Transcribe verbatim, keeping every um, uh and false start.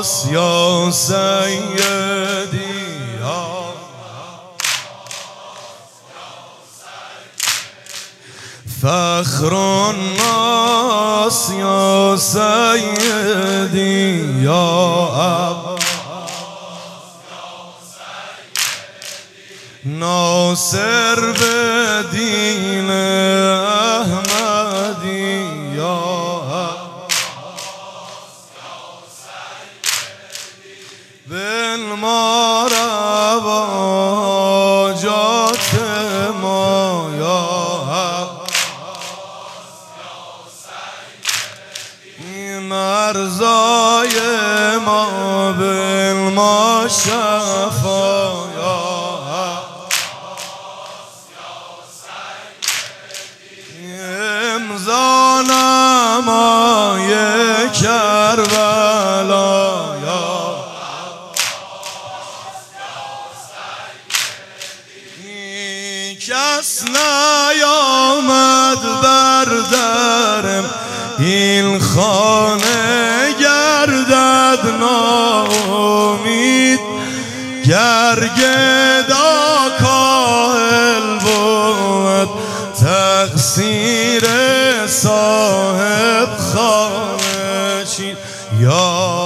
الناس یا سیدی فخر الناس یا سیدی یا عباس ناصر به دین احمدی یا بنما روا حاجات ما یا مرزای ما بنما شفا یا امضا نمای کربلا یا کس نیامد بر درم این خانه گردد ناامید گر گدا کاهل بود تقصیر صاحب خانه چید یا